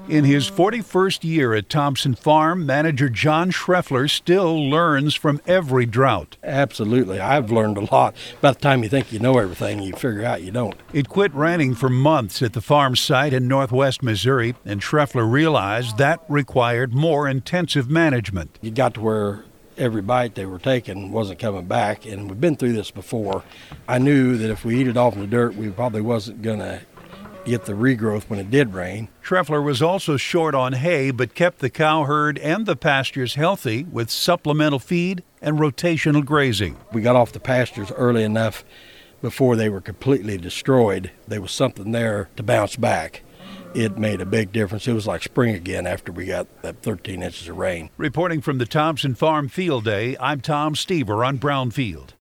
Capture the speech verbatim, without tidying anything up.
In his forty-first year at Thompson Farm, manager John Schreffler still learns from every drought. Absolutely. I've learned a lot. By the time you think you know everything, you figure out you don't. It quit raining for months at the farm site in northwest Missouri, and Schreffler realized that required more intensive management. You got to where every bite they were taking wasn't coming back, and we've been through this before. I knew that if we eat it off in the dirt, we probably wasn't going to get the regrowth when it did rain. Schreffler was also short on hay, but kept the cow herd and the pastures healthy with supplemental feed and rotational grazing. We got off the pastures early enough before they were completely destroyed. There was something there to bounce back. It made a big difference. It was like spring again after we got that thirteen inches of rain. Reporting from the Thompson Farm Field Day, I'm Tom Stever on Brownfield.